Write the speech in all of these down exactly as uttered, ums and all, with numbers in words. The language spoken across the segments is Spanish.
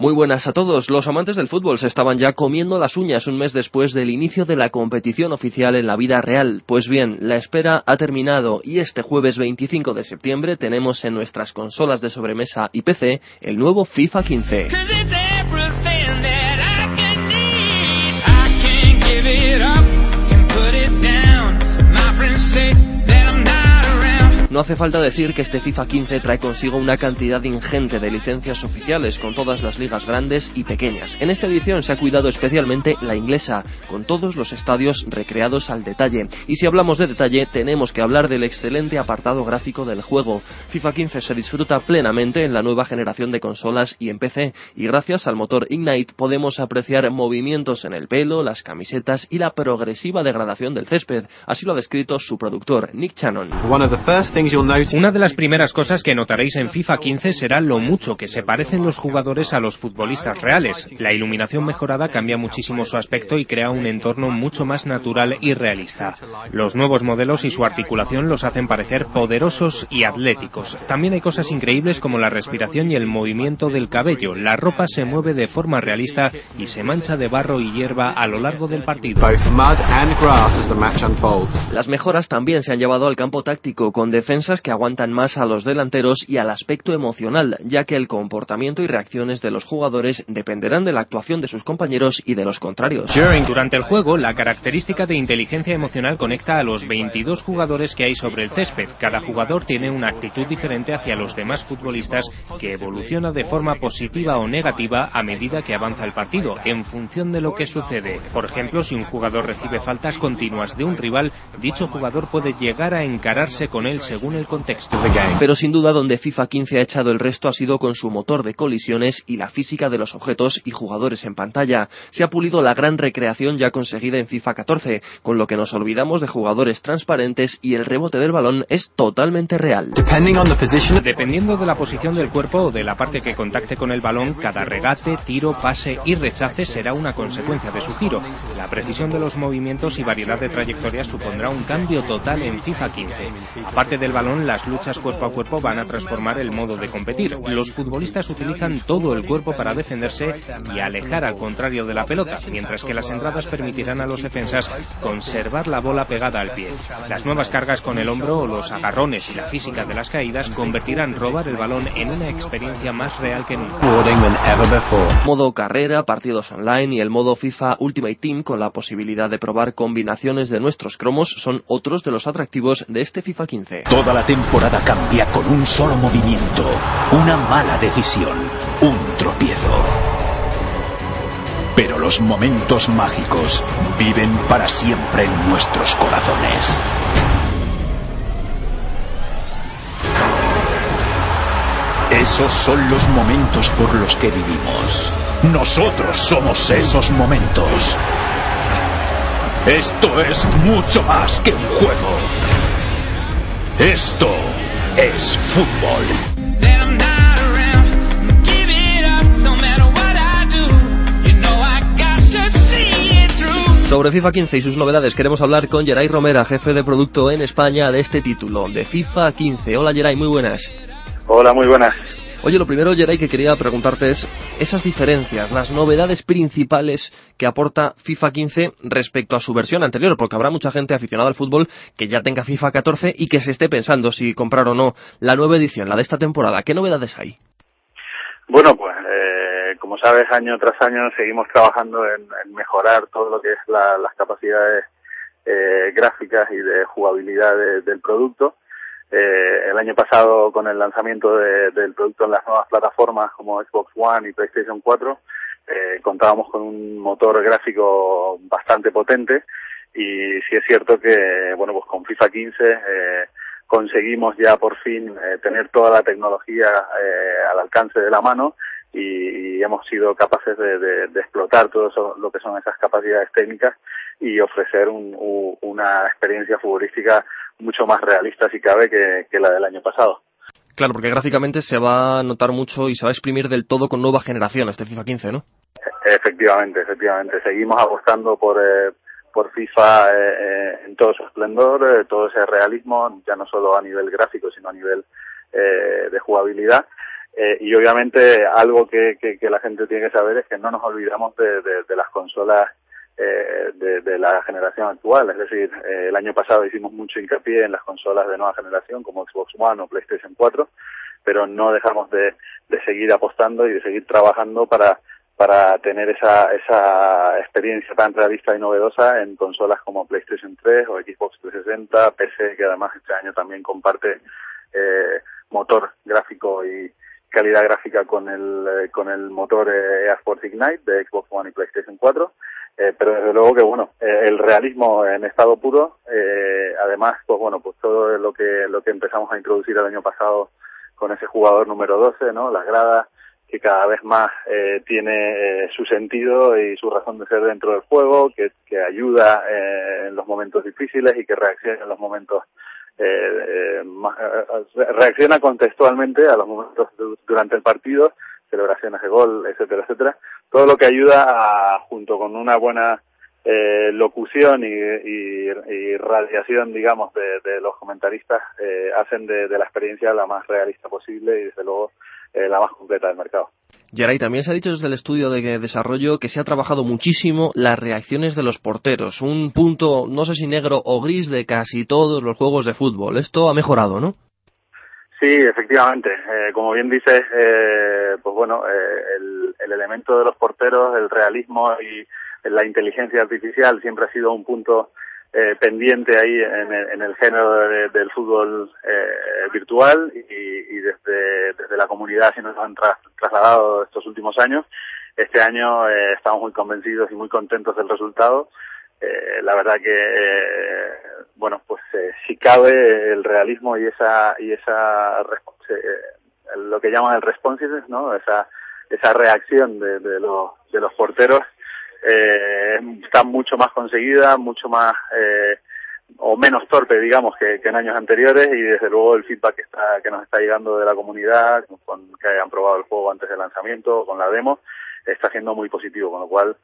Muy buenas a todos. Los amantes del fútbol se estaban ya comiendo las uñas un mes después del inicio de la competición oficial en la vida real. Pues bien, la espera ha terminado y este jueves veinticinco de septiembre tenemos en nuestras consolas de sobremesa y P C el nuevo FIFA quince. No hace falta decir que este FIFA quince trae consigo una cantidad ingente de licencias oficiales con todas las ligas grandes y pequeñas. En esta edición se ha cuidado especialmente la inglesa, con todos los estadios recreados al detalle. Y si hablamos de detalle, tenemos que hablar del excelente apartado gráfico del juego. FIFA quince se disfruta plenamente en la nueva generación de consolas y en P C, y gracias al motor Ignite podemos apreciar movimientos en el pelo, las camisetas y la progresiva degradación del césped. Así lo ha descrito su productor, Nick Cannon. Una de las primeras cosas que notaréis en FIFA quince será lo mucho que se parecen los jugadores a los futbolistas reales. La iluminación mejorada cambia muchísimo su aspecto y crea un entorno mucho más natural y realista. Los nuevos modelos y su articulación los hacen parecer poderosos y atléticos. También hay cosas increíbles como la respiración y el movimiento del cabello. La ropa se mueve de forma realista y se mancha de barro y hierba a lo largo del partido. Las mejoras también se han llevado al campo táctico, con defensas que aguantan más a los delanteros y al aspecto emocional, ya que el comportamiento y reacciones de los jugadores dependerán de la actuación de sus compañeros y de los contrarios. Durante el juego, la característica de inteligencia emocional conecta a los veintidós jugadores que hay sobre el césped. Cada jugador tiene una actitud diferente hacia los demás futbolistas que evoluciona de forma positiva o negativa a medida que avanza el partido, en función de lo que sucede. Por ejemplo, si un jugador recibe faltas continuas de un rival, dicho jugador puede llegar a encararse con él según el contexto. Pero sin duda donde FIFA quince ha echado el resto ha sido con su motor de colisiones y la física de los objetos y jugadores en pantalla. Se ha pulido la gran recreación ya conseguida en FIFA catorce, con lo que nos olvidamos de jugadores transparentes y el rebote del balón es totalmente real. Dependiendo de la posición del cuerpo o de la parte que contacte con el balón, cada regate, tiro, pase y rechace será una consecuencia de su giro. La precisión de los movimientos y variedad de trayectorias supondrá un cambio total en FIFA quince. Aparte del balón, las luchas cuerpo a cuerpo van a transformar el modo de competir. Los futbolistas utilizan todo el cuerpo para defenderse y alejar al contrario de la pelota, mientras que las entradas permitirán a los defensas conservar la bola pegada al pie. Las nuevas cargas con el hombro o los agarrones y la física de las caídas convertirán robar el balón en una experiencia más real que nunca. Modo carrera, partidos online y el modo FIFA Ultimate Team con la posibilidad de probar combinaciones de nuestros cromos son otros de los atractivos de este FIFA quince. Toda la temporada cambia con un solo movimiento, una mala decisión, un tropiezo. Pero los momentos mágicos viven para siempre en nuestros corazones. Esos son los momentos por los que vivimos. Nosotros somos esos momentos. Esto es mucho más que un juego. Esto es fútbol. Sobre FIFA quince y sus novedades queremos hablar con Geray Romera, jefe de producto en España de este título, de FIFA quince. Hola Geray, muy buenas. Hola, muy buenas. Oye, lo primero, Geray, que quería preguntarte es esas diferencias, las novedades principales que aporta FIFA quince respecto a su versión anterior, porque habrá mucha gente aficionada al fútbol que ya tenga FIFA catorce y que se esté pensando si comprar o no la nueva edición, la de esta temporada. ¿Qué novedades hay? Bueno, pues eh, como sabes, año tras año seguimos trabajando en, en mejorar todo lo que es la, las capacidades eh, gráficas y de jugabilidad de, del producto. Eh, el año pasado, con el lanzamiento de, del producto en las nuevas plataformas como Xbox One y PlayStation cuatro, eh, contábamos con un motor gráfico bastante potente y sí es cierto que, bueno, pues con FIFA quince eh, conseguimos ya por fin eh, tener toda la tecnología eh, al alcance de la mano y, y hemos sido capaces de, de, de explotar todo eso, lo que son esas capacidades técnicas y ofrecer un, un, una experiencia futbolística mucho más realista, si cabe, que, que la del año pasado. Claro, porque gráficamente se va a notar mucho y se va a exprimir del todo con nueva generación este FIFA quince, ¿no? Efectivamente, efectivamente. Seguimos apostando por eh, por FIFA eh, eh, en todo su esplendor, eh, todo ese realismo, ya no solo a nivel gráfico, sino a nivel eh, de jugabilidad. Eh, y obviamente algo que, que, que la gente tiene que saber es que no nos olvidamos de, de, de las consolas eh, de, de la generación actual. Es decir, eh, el año pasado hicimos mucho hincapié en las consolas de nueva generación como Xbox One o PlayStation cuatro, pero no dejamos de, de seguir apostando y de seguir trabajando para para tener esa esa experiencia tan realista y novedosa en consolas como PlayStation tres o Xbox trescientos sesenta, P C, que además este año también comparte eh, motor gráfico y calidad gráfica con el eh, con el motor eh, EA Sports Ignite de Xbox One y PlayStation cuatro, eh, pero desde luego que bueno, eh, el realismo en estado puro, eh, además pues bueno, pues todo lo que lo que empezamos a introducir el año pasado con ese jugador número doce, ¿no? Las gradas, que cada vez más eh, tiene eh, su sentido y su razón de ser dentro del juego, que, que ayuda eh, en los momentos difíciles y que reacciona en los momentos eh, eh, más, eh, reacciona contextualmente a los momentos de, durante el partido, celebraciones de gol, etcétera, etcétera. Todo lo que ayuda a, junto con una buena eh, locución y, y, y radiación, digamos, de, de los comentaristas, eh, hacen de, de la experiencia la más realista posible y desde luego Eh, la más completa del mercado. Geray, también se ha dicho desde el estudio de desarrollo que se ha trabajado muchísimo las reacciones de los porteros, un punto, no sé si negro o gris, de casi todos los juegos de fútbol. Esto ha mejorado, ¿no? Sí, efectivamente. Eh, como bien dices, eh, pues bueno, eh, el, el elemento de los porteros, el realismo y la inteligencia artificial siempre ha sido un punto Eh, pendiente ahí en el, en el género de, del fútbol eh, virtual y, y desde, desde la comunidad se nos han tra- trasladado estos últimos años. Este año eh, estamos muy convencidos y muy contentos del resultado. Eh, la verdad que, eh, bueno, pues eh, si cabe el realismo y esa, y esa eh, lo que llaman el responsiveness, ¿no? Esa, esa reacción de, de los, de los porteros, Eh, está mucho más conseguida, mucho más eh, o menos torpe, digamos, que, que en años anteriores, y desde luego el feedback que está que nos está llegando de la comunidad, con que hayan probado el juego antes del lanzamiento, con la demo, está siendo muy positivo, con lo cual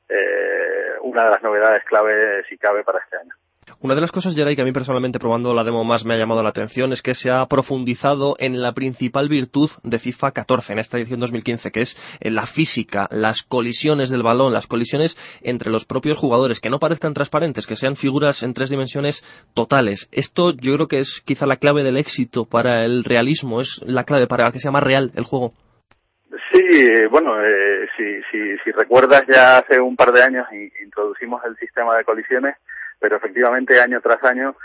eh, una de las novedades clave, si cabe, para este año. Una de las cosas, Geray, que a mí personalmente probando la demo más me ha llamado la atención es que se ha profundizado en la principal virtud de FIFA catorce en esta edición dos mil quince, que es la física, las colisiones del balón, las colisiones entre los propios jugadores, que no parezcan transparentes, que sean figuras en tres dimensiones totales. Esto yo creo que es quizá la clave del éxito para el realismo, es la clave para que sea más real el juego. Sí, bueno, eh, si, si, si recuerdas, ya hace un par de años introducimos el sistema de colisiones, pero efectivamente año tras año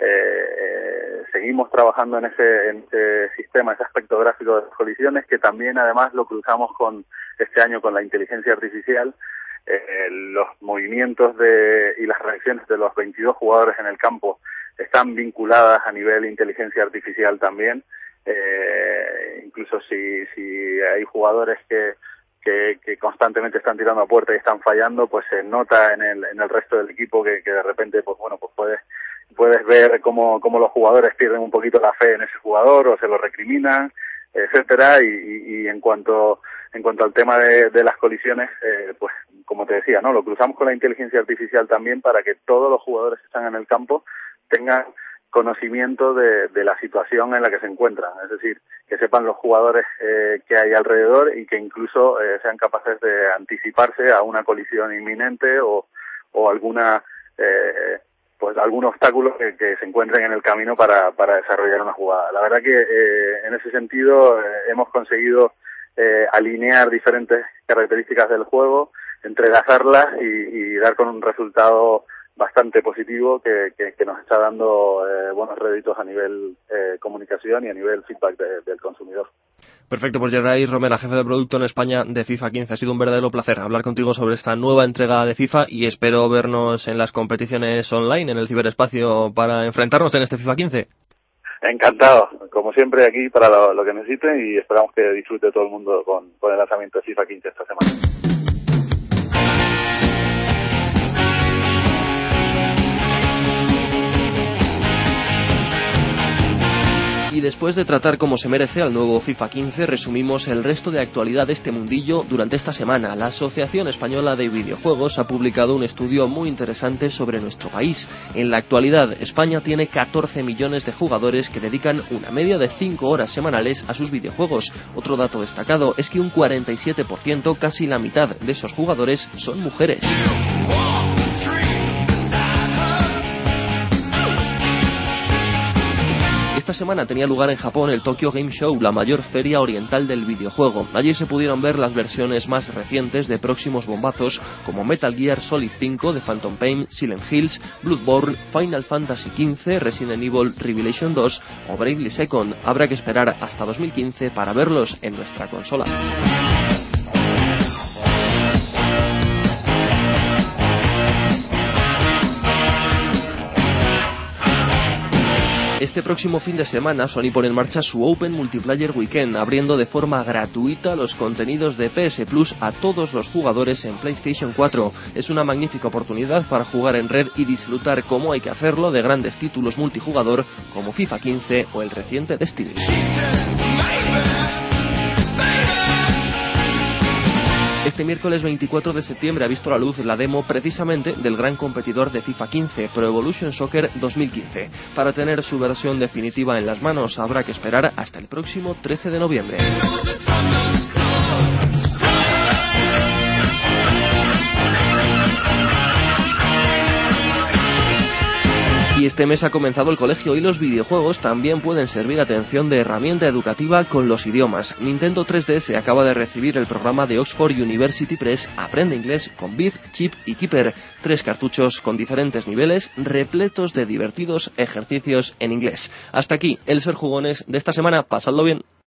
eh, seguimos trabajando en ese, en ese sistema, ese aspecto gráfico de las colisiones, que también además lo cruzamos con este año con la inteligencia artificial. Eh, los movimientos de, y las reacciones de los veintidós jugadores en el campo están vinculadas a nivel inteligencia artificial también. Eh, incluso si, si hay jugadores que Que, que constantemente están tirando a puerta y están fallando, pues se nota en el en el resto del equipo que, que de repente, pues bueno, pues puedes puedes ver cómo, cómo los jugadores pierden un poquito la fe en ese jugador o se lo recriminan, etcétera. Y, y, y en cuanto en cuanto al tema de, de las colisiones, eh, pues como te decía, no, lo cruzamos con la inteligencia artificial también para que todos los jugadores que están en el campo tengan conocimiento de, de la situación en la que se encuentran, es decir, que sepan los jugadores eh, que hay alrededor y que incluso eh, sean capaces de anticiparse a una colisión inminente o, o alguna eh, pues algún obstáculo que, que se encuentren en el camino para, para desarrollar una jugada. La verdad que eh, en ese sentido eh, hemos conseguido eh, alinear diferentes características del juego, entrelazarlas y, y dar con un resultado bastante positivo que, que, que nos está dando eh, buenos réditos a nivel eh, comunicación y a nivel feedback de, del consumidor. Perfecto, pues Geray Romera, jefe de producto en España de FIFA quince. Ha sido un verdadero placer hablar contigo sobre esta nueva entrega de FIFA y espero vernos en las competiciones online, en el ciberespacio, para enfrentarnos en este FIFA quince. Encantado, como siempre aquí para lo, lo que necesiten, y esperamos que disfrute todo el mundo con, con el lanzamiento de FIFA quince esta semana. Y Y después de tratar como se merece al nuevo FIFA quince, resumimos el resto de actualidad de este mundillo durante esta semana. La Asociación Española de Videojuegos ha publicado un estudio muy interesante sobre nuestro país. En la actualidad, España tiene catorce millones de jugadores que dedican una media de cinco horas semanales a sus videojuegos. Otro dato destacado es que un cuarenta y siete por ciento, casi la mitad de esos jugadores, son mujeres. Esta semana tenía lugar en Japón el Tokyo Game Show, la mayor feria oriental del videojuego. Allí se pudieron ver las versiones más recientes de próximos bombazos como Metal Gear Solid cinco, The Phantom Pain, Silent Hills, Bloodborne, Final Fantasy quince, Resident Evil Revelation dos o Bravely Second. Habrá que esperar hasta dos mil quince para verlos en nuestra consola. Este próximo fin de semana Sony pone en marcha su Open Multiplayer Weekend, abriendo de forma gratuita los contenidos de P S Plus a todos los jugadores en PlayStation cuatro. Es una magnífica oportunidad para jugar en red y disfrutar como hay que hacerlo de grandes títulos multijugador como FIFA quince o el reciente Destiny. Este miércoles veinticuatro de septiembre ha visto la luz la demo precisamente del gran competidor de FIFA quince, Pro Evolution Soccer dos mil quince. Para tener su versión definitiva en las manos habrá que esperar hasta el próximo trece de noviembre. Y este mes ha comenzado el colegio y los videojuegos también pueden servir atención de herramienta educativa con los idiomas. Nintendo tres D S acaba de recibir el programa de Oxford University Press Aprende Inglés con Bit, Chip y Keeper. Tres cartuchos con diferentes niveles, repletos de divertidos ejercicios en inglés. Hasta aquí el Ser Jugones de esta semana. Pasadlo bien.